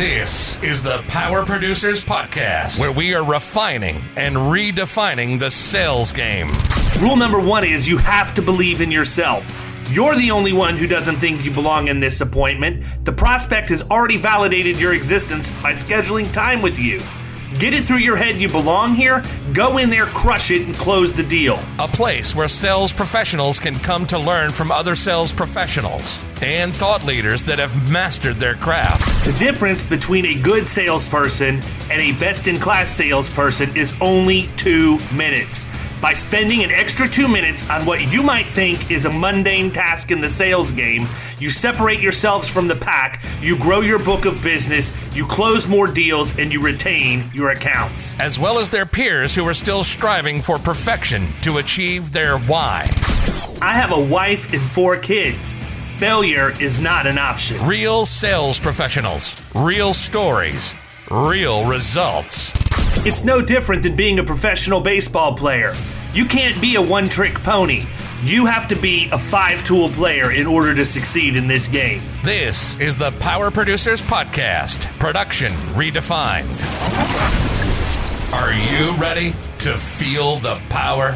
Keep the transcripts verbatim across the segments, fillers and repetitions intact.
This is the Power Producers Podcast, where we are refining and redefining the sales game. Rule number one is you have to believe in yourself. You're the only one who doesn't think you belong in this appointment. The prospect has already validated your existence by scheduling time with you. Get it through your head you belong here, go in there, crush it, and close the deal. A place where sales professionals can come to learn from other sales professionals and thought leaders that have mastered their craft. The difference between a good salesperson and a best-in-class salesperson is only two minutes. By spending an extra two minutes on what you might think is a mundane task in the sales game, you separate yourselves from the pack, you grow your book of business, you close more deals, and you retain your accounts. As well as their peers who are still striving for perfection to achieve their why. I have a wife and four kids. Failure is not an option. Real sales professionals, real stories, real results. It's no different than being a professional baseball player. You can't be a one-trick pony. You have to be a five-tool player in order to succeed in this game. This is the Power Producers Podcast, production redefined. Are you ready to feel the power?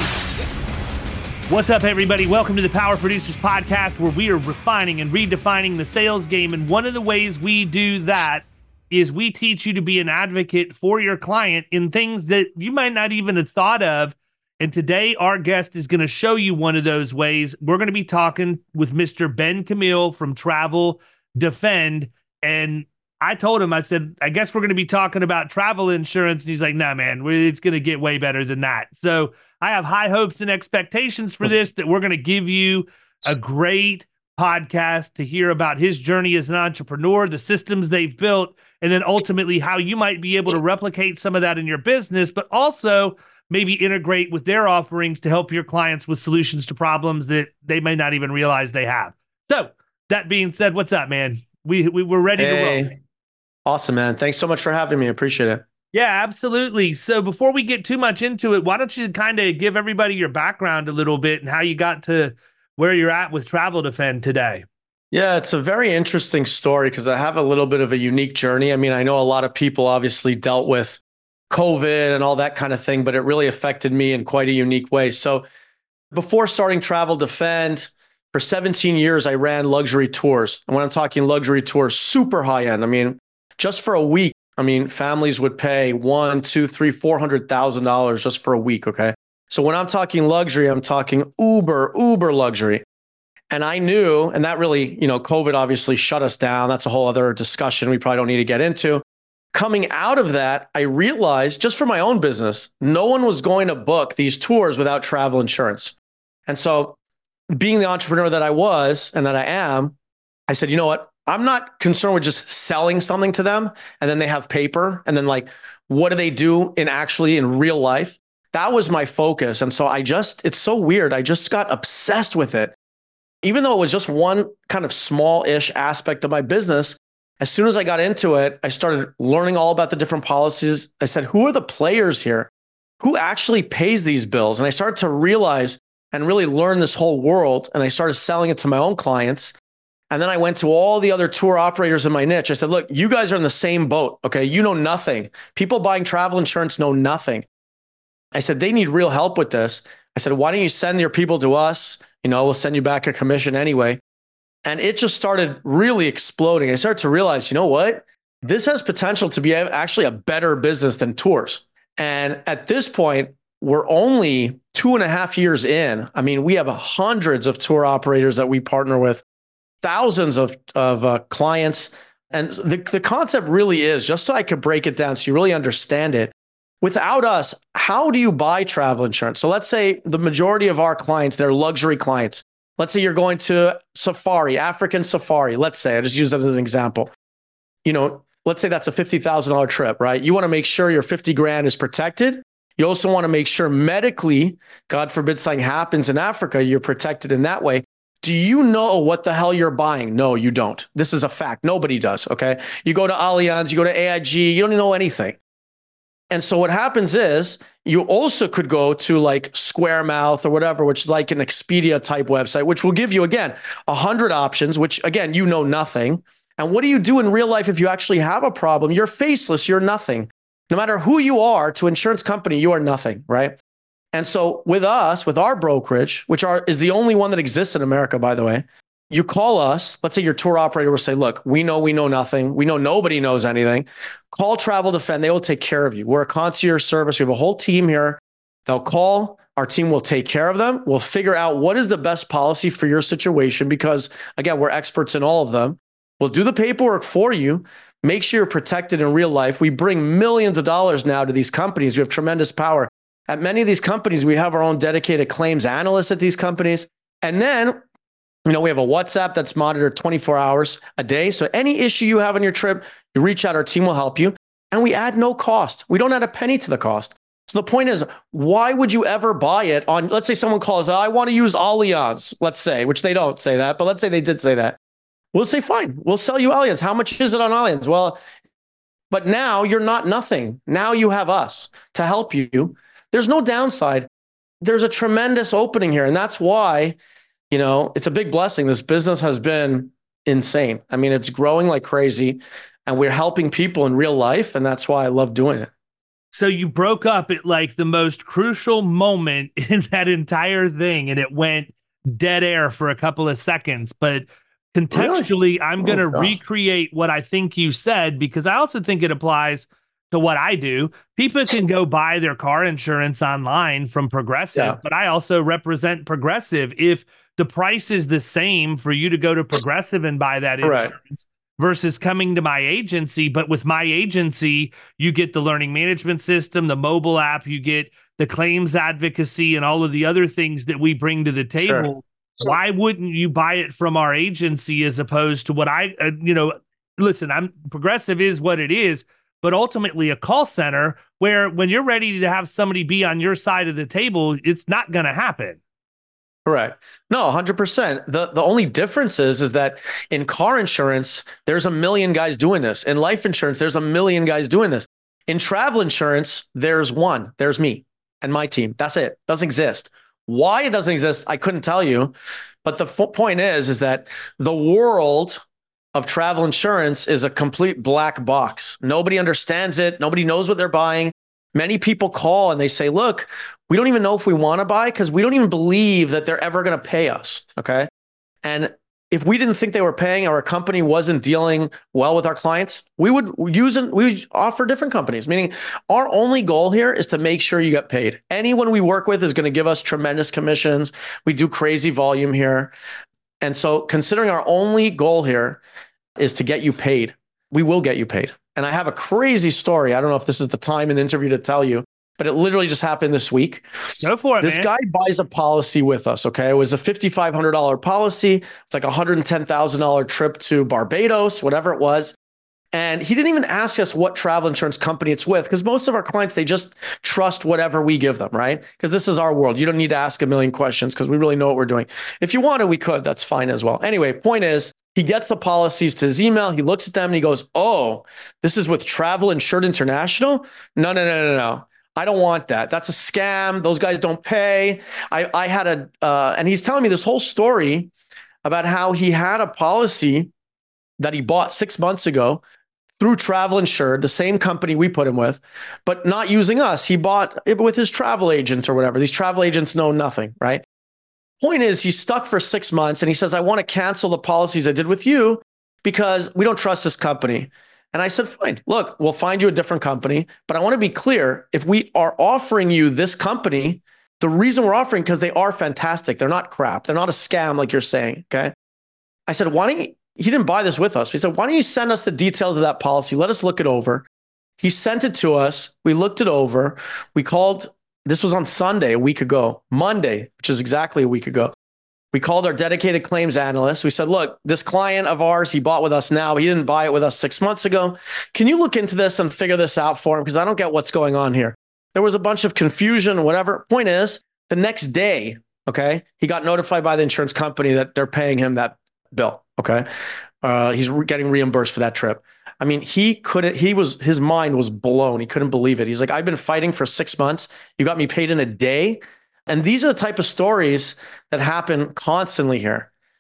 What's up, everybody? Welcome to the Power Producers Podcast, where we are refining and redefining the sales game. And one of the ways we do that is we teach you to be an advocate for your client in things that you might not even have thought of. And today, our guest is going to show you one of those ways. We're going to be talking with Mister Ben Camille from Travel Defend. And I told him, I said, I guess we're going to be talking about travel insurance. And he's like, nah, man, it's going to get way better than that. So I have high hopes and expectations for this, that we're going to give you a great podcast to hear about his journey as an entrepreneur, the systems they've built, and then ultimately how you might be able to replicate some of that in your business, but also maybe integrate with their offerings to help your clients with solutions to problems that they may not even realize they have. So that being said, what's up, man? We, we we're ready hey. to roll. Awesome, man. Thanks so much for having me. I appreciate it. Yeah, absolutely. So before we get too much into it, why don't you kind of give everybody your background a little bit and how you got to where you're at with Travel Defend today? Yeah, it's a very interesting story because I have a little bit of a unique journey. I mean, I know a lot of people obviously dealt with COVID and all that kind of thing, but it really affected me in quite a unique way. So before starting Travel Defend, for seventeen years, I ran luxury tours. And when I'm talking luxury tours, super high end. I mean, just for a week, I mean, families would pay one, two, three, four hundred thousand dollars just for a week. Okay. So when I'm talking luxury, I'm talking uber, uber luxury. And I knew, and that really, you know, COVID obviously shut us down. That's a whole other discussion we probably don't need to get into. Coming out of that, I realized just for my own business, no one was going to book these tours without travel insurance. And so being the entrepreneur that I was and that I am, I said, you know what? I'm not concerned with just selling something to them and then they have paper and then like, what do they do in actually in real life? That was my focus. And so I just, it's so weird. I just got obsessed with it. Even though it was just one kind of small-ish aspect of my business, as soon as I got into it, I started learning all about the different policies. I said, who are the players here? Who actually pays these bills? And I started to realize and really learn this whole world. And I started selling it to my own clients. And then I went to all the other tour operators in my niche. I said, look, you guys are in the same boat. Okay. You know nothing. People buying travel insurance know nothing. I said, they need real help with this. I said, why don't you send your people to us? You know, we'll send you back a commission anyway. And it just started really exploding. I started to realize, you know what? This has potential to be actually a better business than tours. And at this point, we're only two and a half years in. I mean, we have hundreds of tour operators that we partner with, thousands of, of uh, clients. And the, the concept really is, just so I could break it down so you really understand it, without us, how do you buy travel insurance? So let's say the majority of our clients, they're luxury clients. Let's say you're going to safari, African safari. Let's say, I just use that as an example. You know, let's say that's a fifty thousand dollars trip, right? You want to make sure your fifty grand is protected. You also want to make sure medically, God forbid something happens in Africa, you're protected in that way. Do you know what the hell you're buying? No, you don't. This is a fact. Nobody does, okay? You go to Allianz, you go to A I G, you don't know anything. And so what happens is you also could go to like Squaremouth or whatever, which is like an Expedia type website, which will give you, again, a hundred options, which again, you know nothing. And what do you do in real life if you actually have a problem? You're faceless, you're nothing. No matter who you are to insurance company, you are nothing, right? And so with us, with our brokerage, which are is the only one that exists in America, by the way, you call us, let's say your tour operator will say, look, we know we know nothing. We know nobody knows anything. Call Travel Defend. They will take care of you. We're a concierge service. We have a whole team here. They'll call. Our team will take care of them. We'll figure out what is the best policy for your situation because, again, we're experts in all of them. We'll do the paperwork for you. Make sure you're protected in real life. We bring millions of dollars now to these companies. We have tremendous power. At many of these companies, we have our own dedicated claims analysts at these companies. And then, you know, we have a WhatsApp that's monitored twenty-four hours a day. So any issue you have on your trip, you reach out, our team will help you. And we add no cost. We don't add a penny to the cost. So the point is, why would you ever buy it on, let's say someone calls, I want to use Allianz, let's say, which they don't say that, but let's say they did say that. We'll say, fine, we'll sell you Allianz. How much is it on Allianz? Well, but now you're not nothing. Now you have us to help you. There's no downside. There's a tremendous opening here. And that's why, you know, it's a big blessing. This business has been insane. I mean, it's growing like crazy and we're helping people in real life. And that's why I love doing it. So you broke up at like the most crucial moment in that entire thing and it went dead air for a couple of seconds. But contextually, really? I'm going to oh, recreate what I think you said, because I also think it applies to what I do. People can go buy their car insurance online from Progressive, yeah. but I also represent Progressive. If the price is the same for you to go to Progressive and buy that insurance right. versus coming to my agency, but with my agency, you get the learning management system, the mobile app, you get the claims advocacy and all of the other things that we bring to the table. Sure. Sure. Why wouldn't you buy it from our agency as opposed to what I, uh, you know, listen, I'm Progressive is what it is, but ultimately a call center where when you're ready to have somebody be on your side of the table, it's not going to happen. Correct. No, one hundred percent. The the only difference is, is that in car insurance, there's a million guys doing this. In life insurance, there's a million guys doing this. In travel insurance, there's one. There's me and my team. That's it. Doesn't exist. Why it doesn't exist, I couldn't tell you. But the f- point is, is that the world of travel insurance is a complete black box. Nobody understands it. Nobody knows what they're buying. Many people call and they say, look, we don't even know if we want to buy because we don't even believe that they're ever going to pay us. Okay. And if we didn't think they were paying or our company wasn't dealing well with our clients, we would use and we would offer different companies, meaning our only goal here is to make sure you get paid. Anyone we work with is going to give us tremendous commissions. We do crazy volume here. And so considering our only goal here is to get you paid, we will get you paid. And I have a crazy story. I don't know if this is the time in the interview to tell you, but it literally just happened this week. Go for it, This man. guy buys a policy with us, okay? It was a five thousand five hundred dollars policy. It's like a one hundred ten thousand dollars trip to Barbados, whatever it was. And he didn't even ask us what travel insurance company it's with, because most of our clients, they just trust whatever we give them, right? Because this is our world. You don't need to ask a million questions because we really know what we're doing. If you wanted, we could. That's fine as well. Anyway, point is, he gets the policies to his email. He looks at them and he goes, oh, this is with Travel Insured International? No, no, no, no, no. I don't want that. That's a scam. Those guys don't pay. I, I had a, uh, and he's telling me this whole story about how he had a policy that he bought six months ago through Travel Insured, the same company we put him with, but not using us. He bought it with his travel agent or whatever. These travel agents know nothing, right? Point is, he's stuck for six months and he says, I want to cancel the policies I did with you because we don't trust this company. And I said, fine, look, we'll find you a different company. But I want to be clear, if we are offering you this company, the reason we're offering, because they are fantastic. They're not crap. They're not a scam like you're saying, okay? I said, why don't you, he didn't buy this with us. He said, why don't you send us the details of that policy? Let us look it over. He sent it to us. We looked it over. We called, this was on Sunday, a week ago, Monday, which is exactly a week ago. We called our dedicated claims analyst. We said, look, this client of ours, he bought with us now, but he didn't buy it with us six months ago. Can you look into this and figure this out for him? Because I don't get what's going on here. There was a bunch of confusion, whatever. Point is, the next day, okay, he got notified by the insurance company that they're paying him that bill, okay? Uh, he's re- getting reimbursed for that trip. I mean, he couldn't, he was, his mind was blown. He couldn't believe it. He's like, I've been fighting for six months. You got me paid in a day. And these are the type of stories that happen constantly here.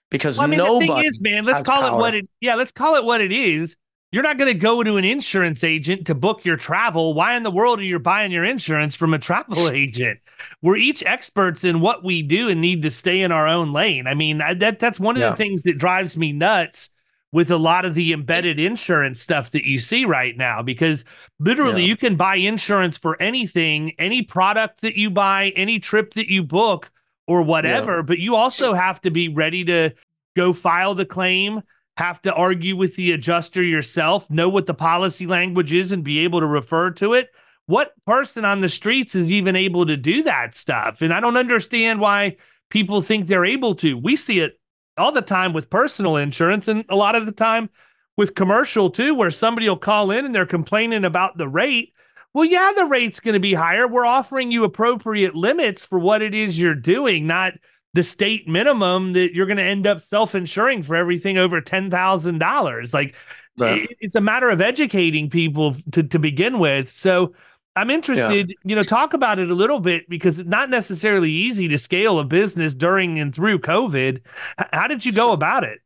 because Well, I mean, the thing nobody is, man, let's has call it power. what it, yeah, let's call it what it is. You're not going to go to an insurance agent to book your travel. Why in the world are you buying your insurance from a travel agent? We're each experts in what we do and need to stay in our own lane. I mean, I, that that's one of Yeah. the things that drives me nuts with a lot of the embedded insurance stuff that you see right now, because literally Yeah. you can buy insurance for anything, any product that you buy, any trip that you book or whatever, Yeah. but you also have to be ready to go file the claim, have to argue with the adjuster yourself, know what the policy language is and be able to refer to it. What person on the streets is even able to do that stuff? And I don't understand why people think they're able to. We see it all the time with personal insurance and a lot of the time with commercial too, where somebody will call in and they're complaining about the rate. Well, yeah, the rate's going to be higher. We're offering you appropriate limits for what it is you're doing, not the state minimum that you're going to end up self-insuring for everything over ten thousand dollars. Like Right. it, it's a matter of educating people to, to begin with. So I'm interested, yeah. you know, talk about it a little bit, because it's not necessarily easy to scale a business during and through COVID. H- how did you go about it?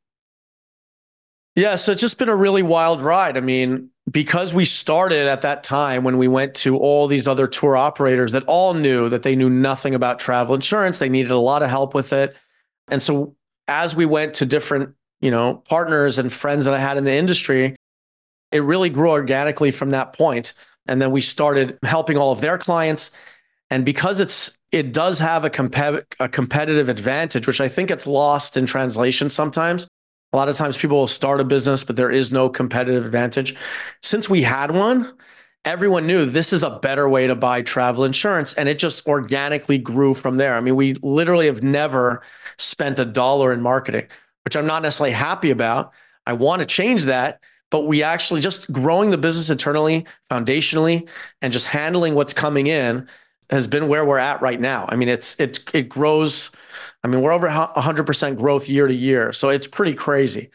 Yeah, so it's just been a really wild ride. I mean, because we started at that time when we went to all these other tour operators that all knew that they knew nothing about travel insurance, they needed a lot of help with it. And so as we went to different, you know, partners and friends that I had in the industry, it really grew organically from that point. And then we started helping all of their clients. And because it's it does have a, comp- a competitive advantage, which I think it's lost in translation sometimes. A lot of times people will start a business, but there is no competitive advantage. Since we had one, everyone knew this is a better way to buy travel insurance. And it just organically grew from there. I mean, we literally have never spent a dollar in marketing, which I'm not necessarily happy about. I want to change that. But we actually just growing the business internally, foundationally, and just handling what's coming in has been where we're at right now. I mean, it's it's it grows. I mean, we're over one hundred percent growth year to year. So it's pretty crazy.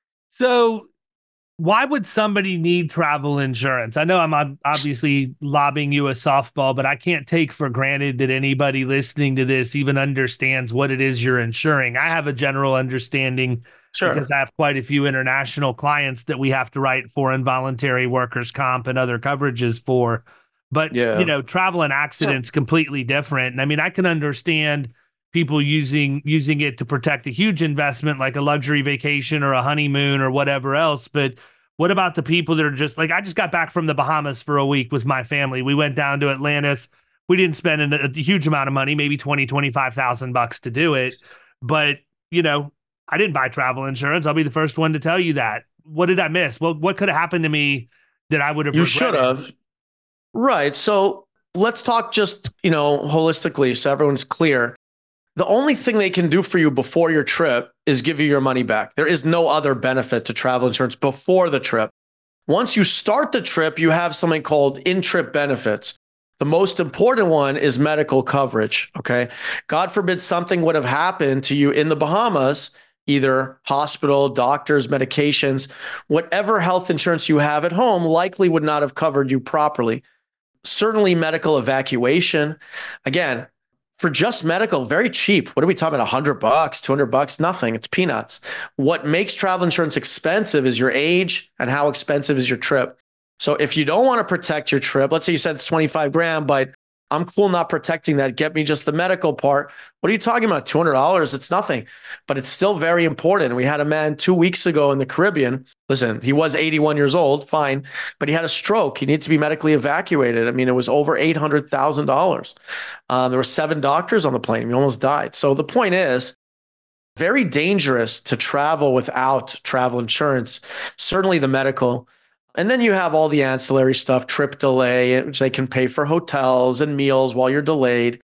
So why would somebody need travel insurance? I know I'm obviously lobbing you a softball, but I can't take for granted that anybody listening to this even understands what it is you're insuring. I have a general understanding. Sure. Because I have quite a few international clients that we have to write for involuntary workers' comp and other coverages for. But, yeah. you know, travel and accidents sure. completely different. And I mean, I can understand people using using it to protect a huge investment like a luxury vacation or a honeymoon or whatever else. But what about the people that are just like, I just got back from the Bahamas for a week with my family. We went down to Atlantis. We didn't spend a, a huge amount of money, maybe twenty, twenty-five thousand bucks to do it. But, you know, I didn't buy travel insurance. I'll be the first one to tell you that. What did I miss? Well, what could have happened to me that I would have You regretted? should have. Right. So let's talk just, you know, holistically so everyone's clear. The only thing they can do for you before your trip is give you your money back. There is no other benefit to travel insurance before the trip. Once you start the trip, you have something called in-trip benefits. The most important one is medical coverage. Okay. God forbid something would have happened to you in the Bahamas, either hospital, doctors, medications, whatever health insurance you have at home likely would not have covered you properly. Certainly medical evacuation. Again, for just medical, very cheap. What are we talking about? a hundred bucks, two hundred bucks, nothing. It's peanuts. What makes travel insurance expensive is your age and how expensive is your trip. So if you don't want to protect your trip, let's say you said it's twenty-five grand, but I'm cool not protecting that. Get me just the medical part. What are you talking about? two hundred dollars? It's nothing, but it's still very important. We had a man two weeks ago in the Caribbean. Listen, he was eighty-one years old, fine, but he had a stroke. He needs to be medically evacuated. I mean, it was over eight hundred thousand dollars. Um, there were seven doctors on the plane. He almost died. So the point is, very dangerous to travel without travel insurance, certainly the medical. And then you have all the ancillary stuff, trip delay, which they can pay for hotels and meals while you're delayed,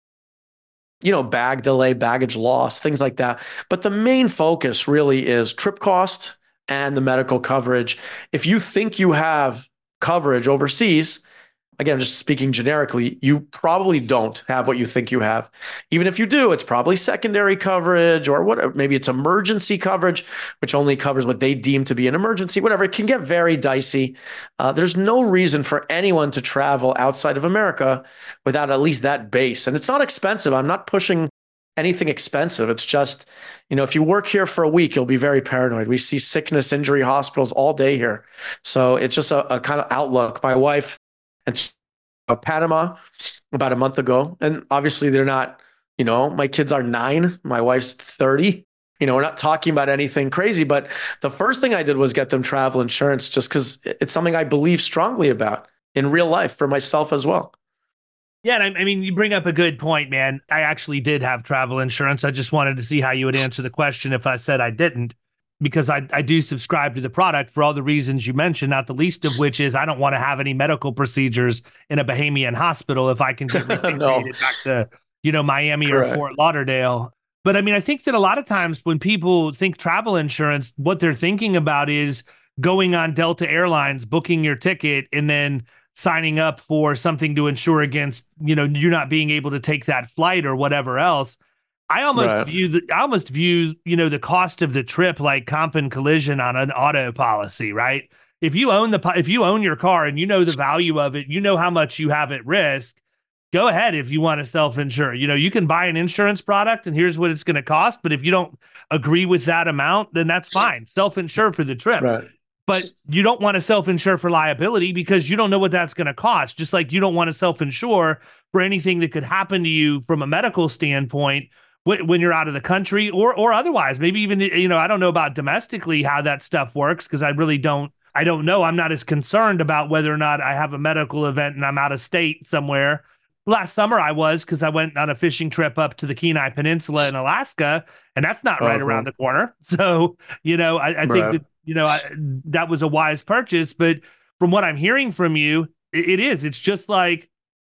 you know, bag delay, baggage loss, things like that. But the main focus really is trip cost and the medical coverage. If you think you have coverage overseas, again, just speaking generically, you probably don't have what you think you have. Even if you do, it's probably secondary coverage or whatever. Maybe it's emergency coverage, which only covers what they deem to be an emergency, whatever. It can get very dicey. Uh, there's no reason for anyone to travel outside of America without at least that base. And it's not expensive. I'm not pushing anything expensive. It's just, you know, if you work here for a week, you'll be very paranoid. We see sickness, injury hospitals all day here. So it's just a, a kind of outlook. My wife and uh, Panama about a month ago, and obviously they're not, you know, my kids are nine, my wife's thirty. You know, we're not talking about anything crazy, but the first thing I did was get them travel insurance just because it's something I believe strongly about in real life for myself as well. Yeah, and I, I mean, you bring up a good point, man. I actually did have travel insurance. I just wanted to see how you would answer the question if I said I didn't, because I, I do subscribe to the product for all the reasons you mentioned, not the least of which is I don't want to have any medical procedures in a Bahamian hospital if I can get repatriated No. back to, you know, Miami Correct. or Fort Lauderdale. But I mean, I think that a lot of times when people think travel insurance, what they're thinking about is going on Delta Airlines, booking your ticket, and then signing up for something to insure against, you know, you're not being able to take that flight or whatever else. I almost Right. view the, I almost view, you know, the cost of the trip like comp and collision on an auto policy, right? If you own the, if you own your car and you know the value of it, you know how much you have at risk. Go ahead if you want to self-insure. You know, you can buy an insurance product and here's what it's going to cost. But if you don't agree with that amount, then that's fine. Self-insure for the trip. Right. But you don't want to self-insure for liability because you don't know what that's going to cost. Just like you don't want to self-insure for anything that could happen to you from a medical standpoint when, when you're out of the country or or otherwise. Maybe even, you know, I don't know about domestically how that stuff works because I really don't. I don't know. I'm not as concerned about whether or not I have a medical event and I'm out of state somewhere. Last summer I was, because I went on a fishing trip up to the Kenai Peninsula in Alaska, and that's not right Uh-huh. around the corner. So, you know, I, I think Right. that, you know, I, that was a wise purchase. But from what I'm hearing from you, it, it is. It's just like,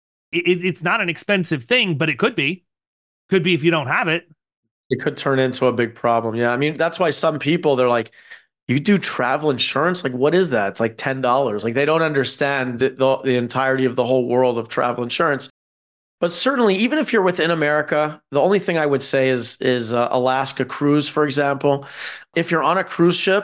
it, it's not an expensive thing, but it could be. Could be if you don't have it. It could turn into a big problem. Yeah. I mean, that's why some people, they're like, you do travel insurance? Like, what is that? It's like ten dollars. Like, they don't understand the, the, the entirety of the whole world of travel insurance. But certainly, even if you're within America, the only thing I would say is is uh, Alaska cruise, for example. If you're on a cruise ship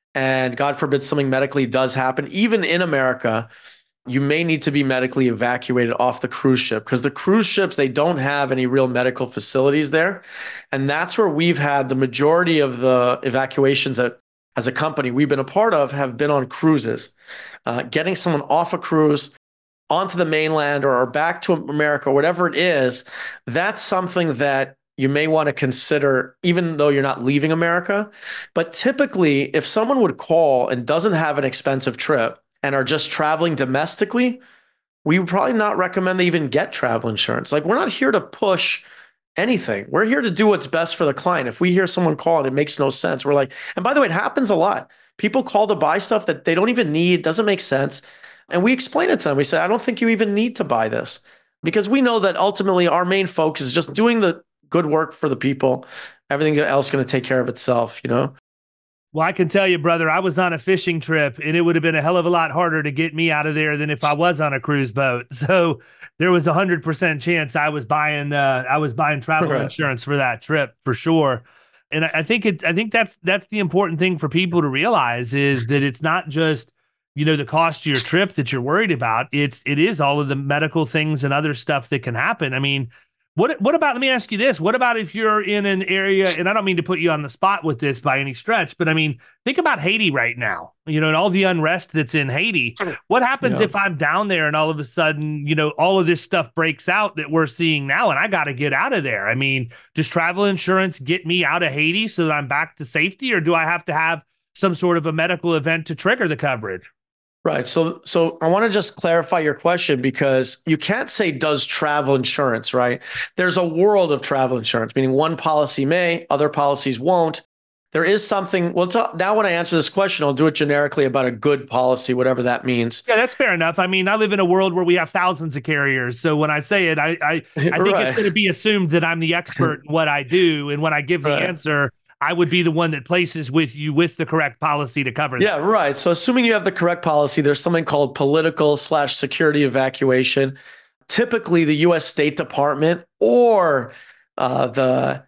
and God forbid something medically does happen, even in America, you may need to be medically evacuated off the cruise ship because the cruise ships, they don't have any real medical facilities there. And that's where we've had the majority of the evacuations that as a company we've been a part of have been on cruises. Uh, getting someone off a cruise onto the mainland or back to America, whatever it is, that's something that you may want to consider, even though you're not leaving America. But typically, if someone would call and doesn't have an expensive trip and are just traveling domestically, we would probably not recommend they even get travel insurance. Like, we're not here to push anything. We're here to do what's best for the client. If we hear someone call and it makes no sense, we're like, and by the way, it happens a lot. People call to buy stuff that they don't even need, doesn't make sense. And we explain it to them. We say, I don't think you even need to buy this because we know that ultimately our main focus is just doing the good work for the people. Everything else is going to take care of itself, you know? Well, I can tell you, brother, I was on a fishing trip and it would have been a hell of a lot harder to get me out of there than if I was on a cruise boat. So there was a hundred percent chance I was buying, uh, I was buying travel Right. insurance for that trip for sure. And I, I think it, I think that's, that's the important thing for people to realize is that it's not just, you know, the cost of your trip that you're worried about. It's, it is all of the medical things and other stuff that can happen. I mean, what, what about, let me ask you this. What about if you're in an area, and I don't mean to put you on the spot with this by any stretch, but I mean, think about Haiti right now, you know, and all the unrest that's in Haiti. What happens Yeah. if I'm down there and all of a sudden, you know, all of this stuff breaks out that we're seeing now and I got to get out of there? I mean, does travel insurance get me out of Haiti so that I'm back to safety, or do I have to have some sort of a medical event to trigger the coverage? Right. So, so I want to just clarify your question because you can't say does travel insurance, right? There's a world of travel insurance, meaning one policy may, other policies won't. There is something, well, t- now when I answer this question, I'll do it generically about a good policy, whatever that means. Yeah, that's fair enough. I mean, I live in a world where we have thousands of carriers. So when I say it, I I, I think Right. it's going to be assumed that I'm the expert in what I do. And when I give the Right. answer, I would be the one that places with you with the correct policy to cover that. Yeah, right. So assuming you have the correct policy, there's something called political slash security evacuation. Typically, the U S State Department or uh, the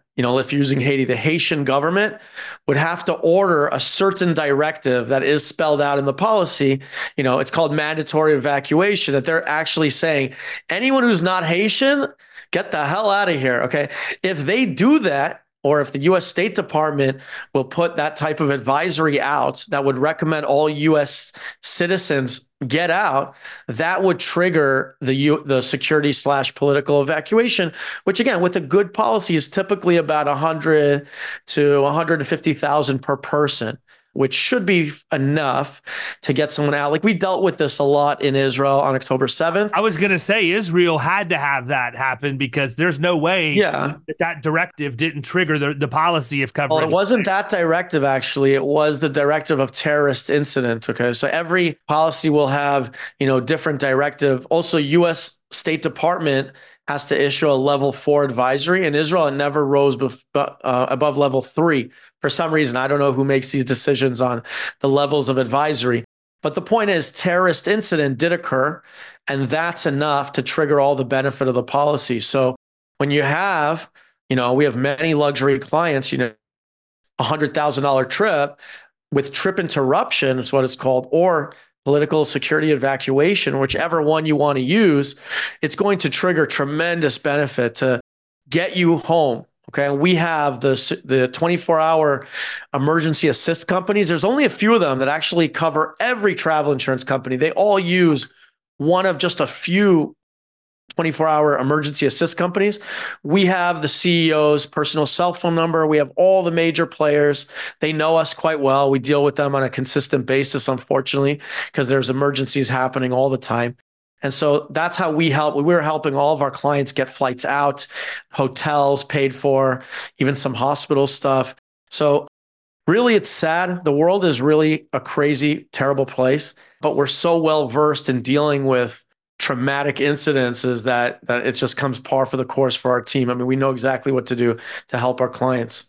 you know, if you're using Haiti, the Haitian government would have to order a certain directive that is spelled out in the policy. You know, it's called mandatory evacuation, that they're actually saying anyone who's not Haitian, get the hell out of here. Okay. If they do that, or if the U S State Department will put that type of advisory out that would recommend all U S citizens get out, that would trigger the U, the security slash political evacuation, which again, with a good policy is typically about one hundred to one hundred fifty thousand per person, which should be enough to get someone out. Like we dealt with this a lot in Israel on October seventh. I was going to say Israel had to have that happen because there's no way yeah. that that directive didn't trigger the, the policy of coverage. Well, it wasn't that directive, actually. It was the directive of terrorist incident. Okay. So every policy will have, you know, different directive. Also, U S State Department has to issue a level four advisory. In Israel, it never rose bef- uh, above level three. For some reason, I don't know who makes these decisions on the levels of advisory. But the point is, terrorist incident did occur, and that's enough to trigger all the benefit of the policy. So when you have, you know, we have many luxury clients, you know, a one hundred thousand dollars trip with trip interruption is what it's called, or political security evacuation, whichever one you want to use, it's going to trigger tremendous benefit to get you home. Okay. And we have the, the twenty-four hour emergency assist companies. There's only a few of them that actually cover every travel insurance company. They all use one of just a few twenty-four hour emergency assist companies. We have the C E O's personal cell phone number. We have all the major players. They know us quite well. We deal with them on a consistent basis, unfortunately, because there's emergencies happening all the time. And so that's how we help. We were helping all of our clients get flights out, hotels paid for, even some hospital stuff. So really, it's sad. The world is really a crazy, terrible place, but we're so well versed in dealing with traumatic incidences that that it just comes par for the course for our team. I mean, we know exactly what to do to help our clients.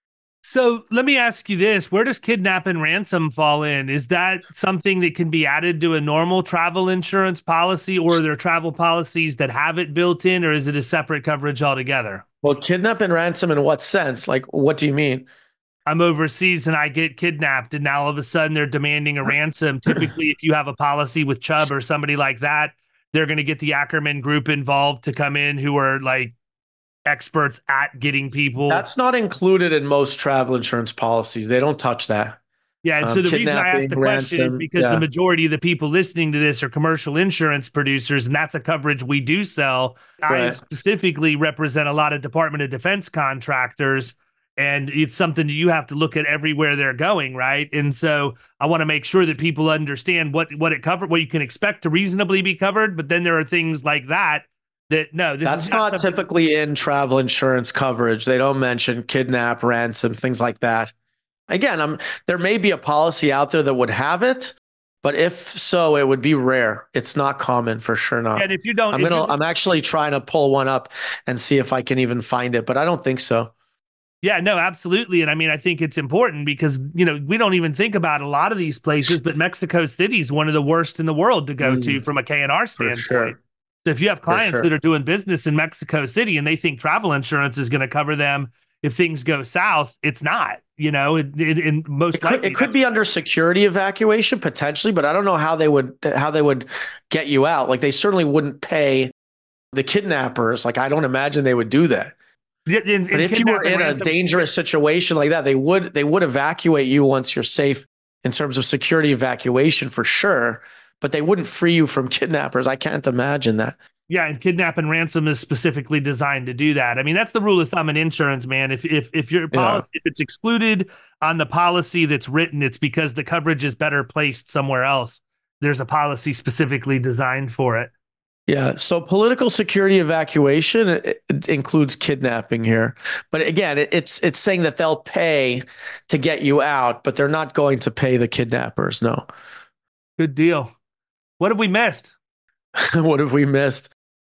So let me ask you this. Where does kidnap and ransom fall in? Is that something that can be added to a normal travel insurance policy, or are there travel policies that have it built in, or is it a separate coverage altogether? Well, kidnap and ransom in what sense? Like, what do you mean? I'm overseas and I get kidnapped, and now all of a sudden they're demanding a ransom. Typically, if you have a policy with Chubb or somebody like that, they're going to get the Ackerman Group involved to come in, who are like experts at getting people. That's not included in most travel insurance policies. They don't touch that. Yeah. And so um, the reason I asked the question ransom, is because yeah. the majority of the people listening to this are commercial insurance producers, and that's a coverage we do sell. Right. I specifically represent a lot of Department of Defense contractors, and it's something that you have to look at everywhere they're going, right? And so I want to make sure that people understand what, what it covered, what you can expect to reasonably be covered. But then there are things like that that, no, this that's is not, not typically in travel insurance coverage. They don't mention kidnap, ransom, things like that. Again, I'm, there may be a policy out there that would have it, but if so, it would be rare. It's not common, for sure not. And if you don't, I'm gonna, I'm actually trying to pull one up and see if I can even find it, but I don't think so. Yeah, no, absolutely. And I mean, I think it's important because, you know, we don't even think about a lot of these places, but Mexico City is one of the worst in the world to go mm, to from a K and R standpoint. Sure. So if you have clients sure. that are doing business in Mexico City and they think travel insurance is going to cover them if things go south, it's not, you know, it, it, it most it could, likely. It could be under security evacuation potentially, but I don't know how they would, how they would get you out. Like they certainly wouldn't pay the kidnappers. Like, I don't imagine they would do that. In, in but if you were in a dangerous situation like that, they would they would evacuate you once you're safe in terms of security evacuation for sure, but they wouldn't free you from kidnappers. I can't imagine that. Yeah, and kidnap and ransom is specifically designed to do that. I mean, that's the rule of thumb in insurance, man. If if if your policy, yeah. if it's excluded on the policy that's written, it's because the coverage is better placed somewhere else. There's a policy specifically designed for it. Yeah. So political security evacuation it, it includes kidnapping here. But again, it, it's it's saying that they'll pay to get you out, but they're not going to pay the kidnappers. No. Good deal. What have we missed? What have we missed?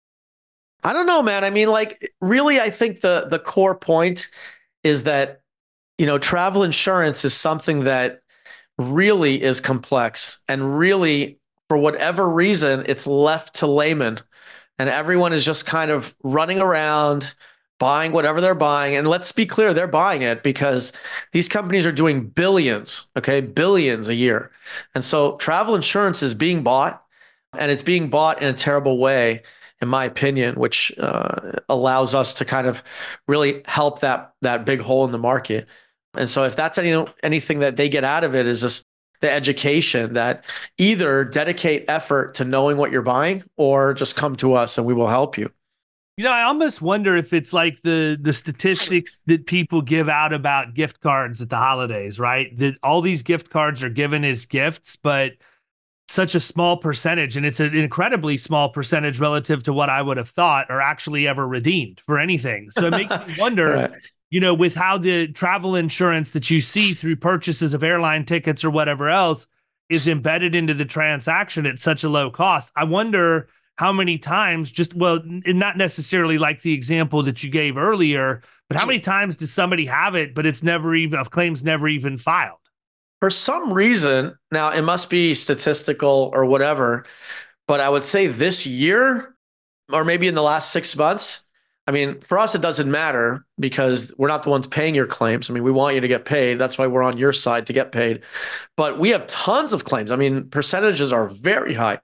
I don't know, man. I mean, like, really, I think the the core point is that, you know, travel insurance is something that really is complex and really, for whatever reason, it's left to laymen, and everyone is just kind of running around, buying whatever they're buying. And let's be clear, they're buying it because these companies are doing billions, okay, billions a year. And so travel insurance is being bought, and it's being bought in a terrible way, in my opinion, which uh, allows us to kind of really help that that big hole in the market. And so if that's any, anything that they get out of it is just the education, that either dedicate effort to knowing what you're buying or just come to us and we will help you. You know, I almost wonder if it's like the the statistics that people give out about gift cards at the holidays, right? That all these gift cards are given as gifts, but such a small percentage, and it's an incredibly small percentage relative to what I would have thought, are actually ever redeemed for anything. So it makes me wonder, right. you know, with how the travel insurance that you see through purchases of airline tickets or whatever else is embedded into the transaction at such a low cost. I wonder how many times, just, well, not necessarily like the example that you gave earlier, but how many times does somebody have it, but it's never even, a claim's never even filed? For some reason, now it must be statistical or whatever, but I would say this year, or maybe in the last six months, I mean, for us, it doesn't matter because we're not the ones paying your claims. I mean, we want you to get paid. That's why we're on your side to get paid. But we have tons of claims. I mean, percentages are very high.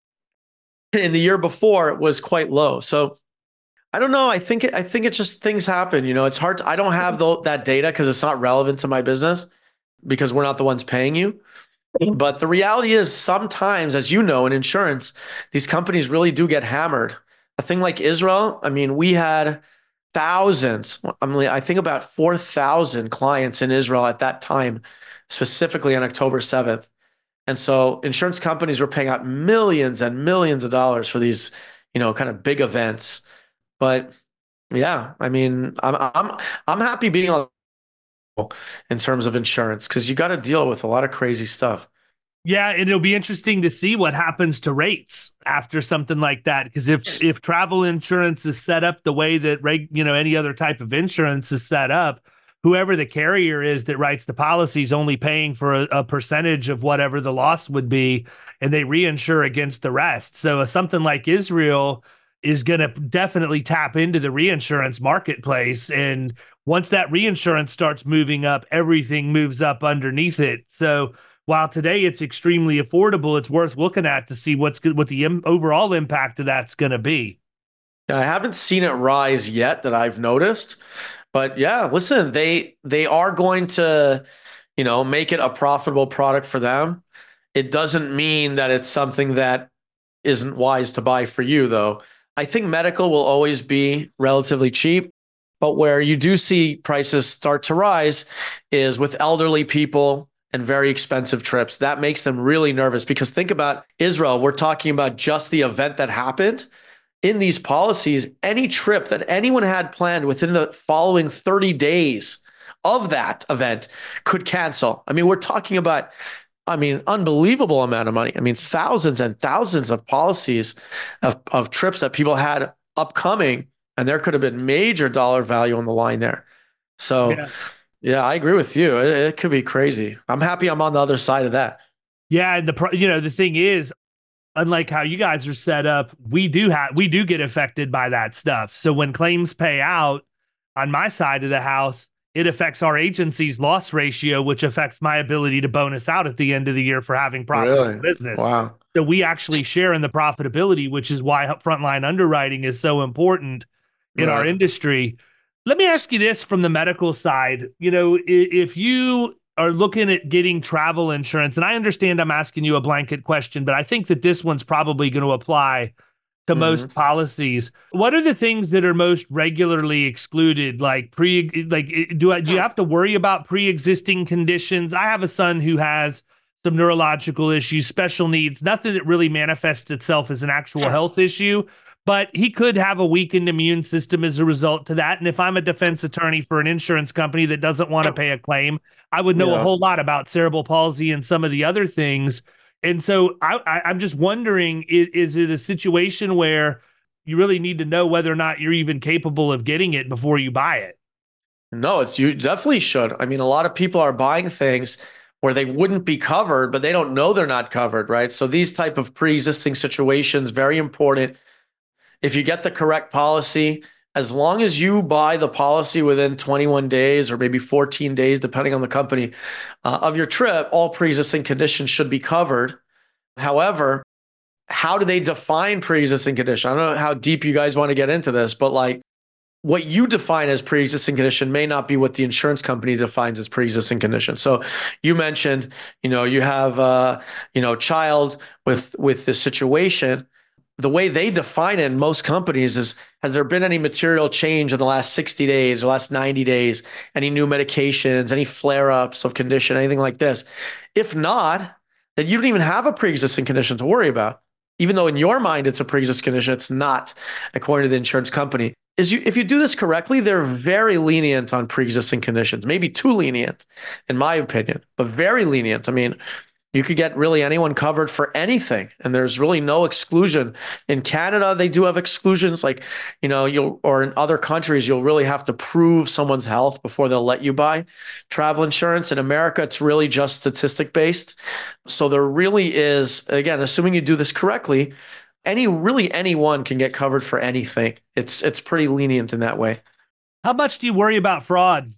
In the year before, it was quite low. So I don't know. I think it, I think it's just things happen. You know, it's hard. To, I don't have the, that data because it's not relevant to my business because we're not the ones paying you. But the reality is sometimes, as you know, in insurance, these companies really do get hammered. A thing like Israel, I mean, we had thousands. I mean, I think about four thousand clients in Israel at that time, specifically on October seventh. And so insurance companies were paying out millions and millions of dollars for these, you know, kind of big events. But yeah, I mean, I'm I'm I'm happy being on in terms of insurance because you got to deal with a lot of crazy stuff. Yeah, and it'll be interesting to see what happens to rates after something like that. Because if if travel insurance is set up the way that reg, you know any other type of insurance is set up, whoever the carrier is that writes the policy is only paying for a, a percentage of whatever the loss would be, and they reinsure against the rest. So uh, something like Israel is going to definitely tap into the reinsurance marketplace. And once that reinsurance starts moving up, everything moves up underneath it. So while today it's extremely affordable, it's worth looking at to see what's what the im- overall impact of that's going to be. I haven't seen it rise yet that I've noticed. But yeah, listen, they they are going to, you know, make it a profitable product for them. It doesn't mean that it's something that isn't wise to buy for you, though. I think medical will always be relatively cheap, but where you do see prices start to rise is with elderly people and very expensive trips. That makes them really nervous because think about Israel. We're talking about just the event that happened. In these policies, any trip that anyone had planned within the following thirty days of that event could cancel. I mean, we're talking about, I mean, unbelievable amount of money. I mean, thousands and thousands of policies of, of trips that people had upcoming, and there could have been major dollar value on the line there. So, yeah, yeah I agree with you. It, it could be crazy. I'm happy I'm on the other side of that. Yeah, and the you know the thing is, unlike how you guys are set up, we do have we do get affected by that stuff. So when claims pay out on my side of the house, it affects our agency's loss ratio, which affects my ability to bonus out at the end of the year for having profitable really? business. Wow. So we actually share in the profitability, which is why frontline underwriting is so important in right. our industry. Let me ask you this from the medical side. You know, if you are looking at getting travel insurance, and I understand I'm asking you a blanket question, but I think that this one's probably going to apply to mm-hmm. most policies. What are the things that are most regularly excluded? Like pre, like do I do you have to worry about pre-existing conditions? I have a son who has some neurological issues, special needs, nothing that really manifests itself as an actual health issue, but he could have a weakened immune system as a result to that. And if I'm a defense attorney for an insurance company that doesn't want to pay a claim, I would know yeah. a whole lot about cerebral palsy and some of the other things. And so I, I, I'm just wondering, is, is it a situation where you really need to know whether or not you're even capable of getting it before you buy it? No, it's you definitely should. I mean, a lot of people are buying things where they wouldn't be covered, but they don't know they're not covered, right? So these type of pre-existing situations, very important. If you get the correct policy, as long as you buy the policy within twenty-one days or maybe fourteen days, depending on the company, uh, of your trip, all pre-existing conditions should be covered. However, how do they define pre-existing condition? I don't know how deep you guys want to get into this, but like what you define as pre-existing condition may not be what the insurance company defines as pre-existing condition. So you mentioned, you know, you have a, you know, child with, with this situation. The way they define it in most companies is, has there been any material change in the last sixty days or last ninety days? Any new medications, any flare-ups of condition, anything like this? If not, then you don't even have a pre-existing condition to worry about. Even though in your mind it's a pre-existing condition, it's not, according to the insurance company. Is you, if you do this correctly, they're very lenient on pre-existing conditions, maybe too lenient, in my opinion, but very lenient. I mean, you could get really anyone covered for anything, and there's really no exclusion. In Canada, they do have exclusions, like, you know, you'll, or in other countries, you'll really have to prove someone's health before they'll let you buy travel insurance. In America, it's really just statistic based. So there really is, again, assuming you do this correctly, any really anyone can get covered for anything. It's it's pretty lenient in that way. How much do you worry about fraud?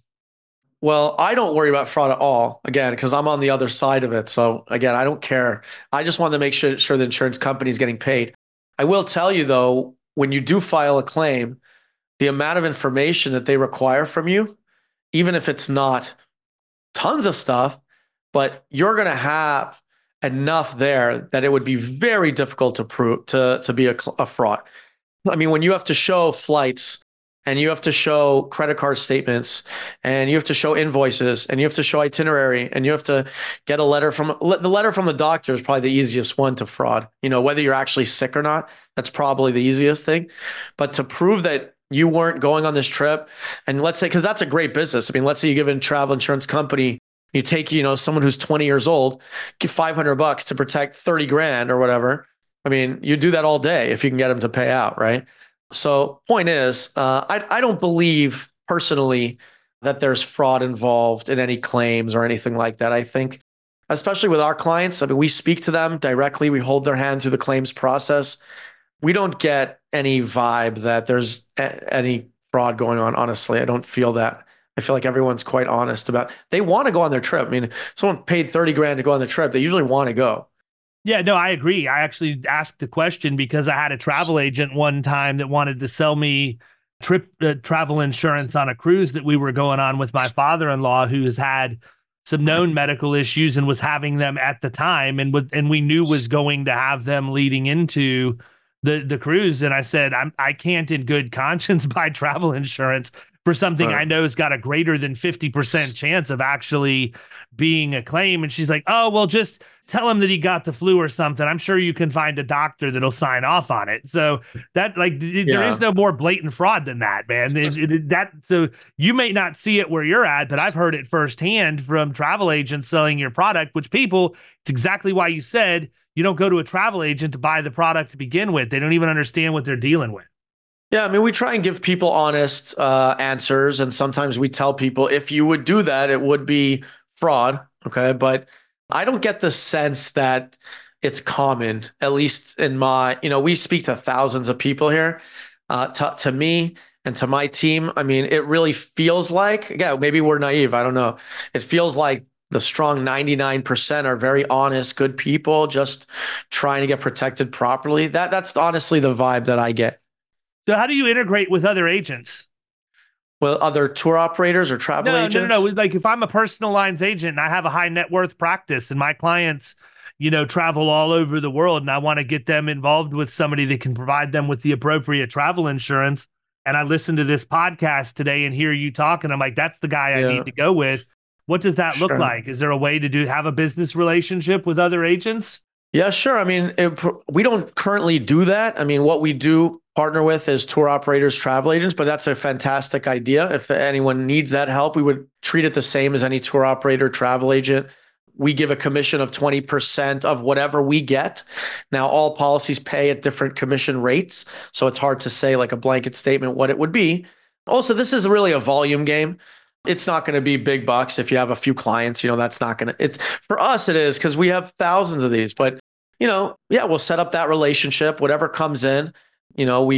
Well, I don't worry about fraud at all, again, because I'm on the other side of it. So again, I don't care. I just want to make sure, sure the insurance company is getting paid. I will tell you though, when you do file a claim, the amount of information that they require from you, even if it's not tons of stuff, but you're going to have enough there that it would be very difficult to prove to, to be a, a fraud. I mean, when you have to show flights, and you have to show credit card statements, and you have to show invoices, and you have to show itinerary, and you have to get a letter from the letter from the doctor is probably the easiest one to fraud. You know, whether you're actually sick or not, that's probably the easiest thing. But to prove that you weren't going on this trip, and let's say, because that's a great business. I mean, let's say you give a travel insurance company, you take, you know, someone who's twenty years old, give five hundred bucks to protect thirty grand or whatever. I mean, you do that all day if you can get them to pay out, right? So point is, uh, I, I don't believe personally that there's fraud involved in any claims or anything like that. I think, especially with our clients, I mean, we speak to them directly. We hold their hand through the claims process. We don't get any vibe that there's a- any fraud going on. Honestly, I don't feel that. I feel like everyone's quite honest about, they want to go on their trip. I mean, someone paid thirty grand to go on the trip. They usually want to go. Yeah, no, I agree. I actually asked the question because I had a travel agent one time that wanted to sell me trip uh, travel insurance on a cruise that we were going on with my father-in-law, who has had some known medical issues and was having them at the time, and would, and we knew was going to have them leading into the the cruise. And I said, I'm I can't in good conscience buy travel insurance for something right. I know has got a greater than fifty percent chance of actually being a claim. And she's like, oh, well, just tell him that he got the flu or something. I'm sure you can find a doctor that'll sign off on it. So that, like, th- yeah. there is no more blatant fraud than that, man. It, it, that so you may not see it where you're at, but I've heard it firsthand from travel agents selling your product, which people, it's exactly why you said you don't go to a travel agent to buy the product to begin with. They don't even understand what they're dealing with. Yeah, I mean, we try and give people honest uh, answers. And sometimes we tell people, if you would do that, it would be fraud. Okay. But I don't get the sense that it's common, at least in my, you know, we speak to thousands of people here. Uh, to, to me and to my team, I mean, it really feels like, yeah, maybe we're naive. I don't know. It feels like the strong ninety-nine percent are very honest, good people, just trying to get protected properly. That That's honestly the vibe that I get. So how do you integrate with other agents? Well, other tour operators or travel no, agents? No, no, no. Like if I'm a personal lines agent and I have a high net worth practice and my clients, you know, travel all over the world and I want to get them involved with somebody that can provide them with the appropriate travel insurance. And I listen to this podcast today and hear you talk and I'm like, that's the guy I yeah. need to go with. What does that sure. look like? Is there a way to do have a business relationship with other agents? Yeah, sure. I mean, it, we don't currently do that. I mean, what we do partner with is tour operators, travel agents, but that's a fantastic idea. If anyone needs that help, we would treat it the same as any tour operator, travel agent. We give a commission of twenty percent of whatever we get. Now, all policies pay at different commission rates, so it's hard to say like a blanket statement what it would be. Also, this is really a volume game. It's not going to be big bucks if you have a few clients. You know, that's not going to, it's for us, it is because we have thousands of these. But, you know, yeah, we'll set up that relationship, whatever comes in. You know, we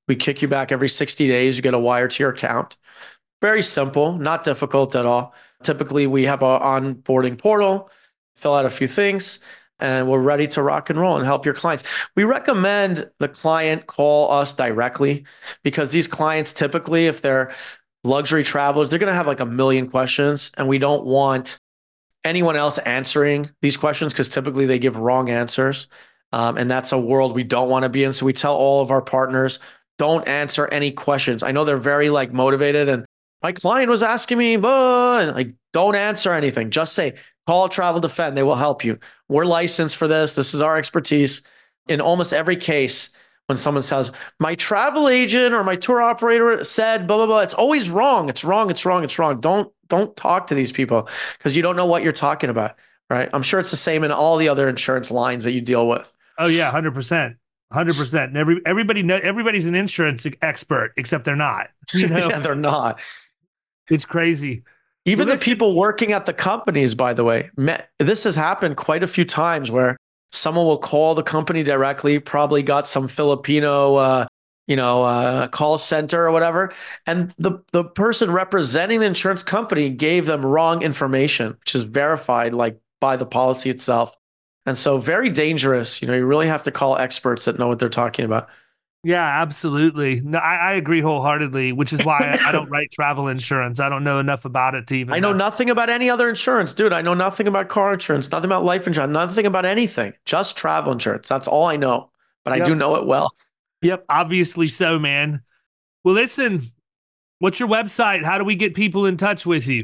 We kick you back every sixty days. You get a wire to your account. Very simple, not difficult at all. Typically, we have our onboarding portal, fill out a few things, and we're ready to rock and roll and help your clients. We recommend the client call us directly because these clients typically, if they're luxury travelers, they're going to have like a million questions, and we don't want anyone else answering these questions because typically they give wrong answers. Um, and that's a world we don't want to be in. So we tell all of our partners, don't answer any questions. I know they're very like motivated and my client was asking me, blah, and like, don't answer anything. Just say, call Travel Defend. They will help you. We're licensed for this. This is our expertise. In almost every case, when someone says, my travel agent or my tour operator said, blah, blah, blah, it's always wrong. It's wrong. It's wrong. It's wrong. Don't, don't talk to these people because you don't know what you're talking about, right? I'm sure it's the same in all the other insurance lines that you deal with. Oh yeah, one hundred percent. one hundred percent. And every, everybody know, everybody's an insurance expert, except they're not. You know? Yeah, they're not. It's crazy. Even well, the people working at the companies, by the way, this has happened quite a few times where someone will call the company directly, probably got some Filipino, uh, you know, uh, call center or whatever. And the, the person representing the insurance company gave them wrong information, which is verified like by the policy itself. And so very dangerous. You know, you really have to call experts that know what they're talking about. Yeah, absolutely. No, I, I agree wholeheartedly, which is why I, I don't write travel insurance. I don't know enough about it to even. I know know. nothing about any other insurance, dude. I know nothing about car insurance, nothing about life insurance, nothing about anything. Just travel insurance. That's all I know, but yep. I do know it well. Yep, obviously so, man. Well, listen, what's your website? How do we get people in touch with you?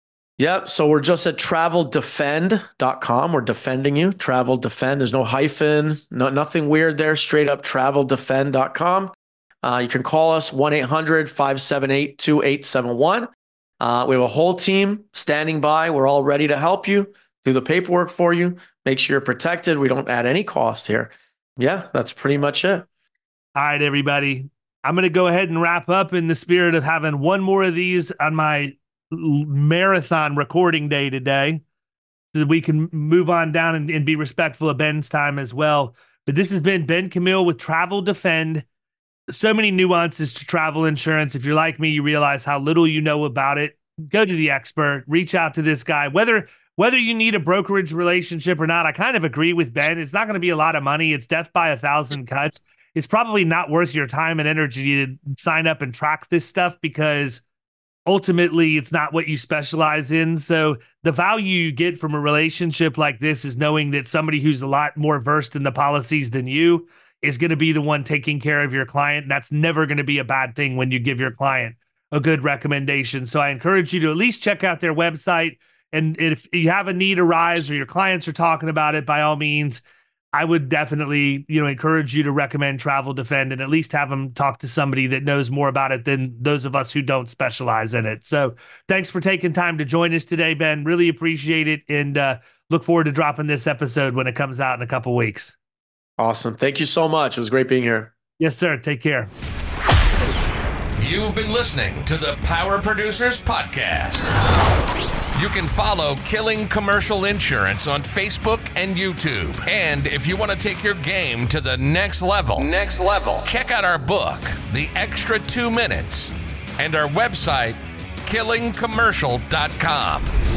Yep. So we're just at travel defend dot com. We're defending you. Travel Defend. There's no hyphen, no, nothing weird there. Straight up travel defend dot com. Uh, you can call us one eight hundred five seven eight two eight seven one. Uh, we have a whole team standing by. We're all ready to help you, do the paperwork for you, make sure you're protected. We don't add any cost here. Yeah, that's pretty much it. All right, everybody. I'm going to go ahead and wrap up in the spirit of having one more of these on my marathon recording day today so that we can move on down and, and be respectful of Ben's time as well. But this has been Ben Camille with Travel Defend. So many nuances to travel insurance. If you're like me, you realize how little you know about it. Go to the expert, reach out to this guy, whether whether you need a brokerage relationship or not. I kind of agree with Ben. It's not going to be a lot of money. It's death by a thousand cuts. It's probably not worth your time and energy to sign up and track this stuff because ultimately it's not what you specialize in. So the value you get from a relationship like this is knowing that somebody who's a lot more versed in the policies than you is going to be the one taking care of your client. That's never going to be a bad thing when you give your client a good recommendation. So I encourage you to at least check out their website. And if you have a need arise or your clients are talking about it, by all means, I would definitely, you know, encourage you to recommend Travel Defend and at least have them talk to somebody that knows more about it than those of us who don't specialize in it. So thanks for taking time to join us today, Ben. Really appreciate it. And uh, look forward to dropping this episode when it comes out in a couple weeks. Awesome. Thank you so much. It was great being here. Yes, sir. Take care. You've been listening to the Power Producers Podcast. You can follow Killing Commercial Insurance on Facebook and YouTube. And if you want to take your game to the next level, next level, check out our book, The Extra Two Minutes, and our website, killing commercial dot com.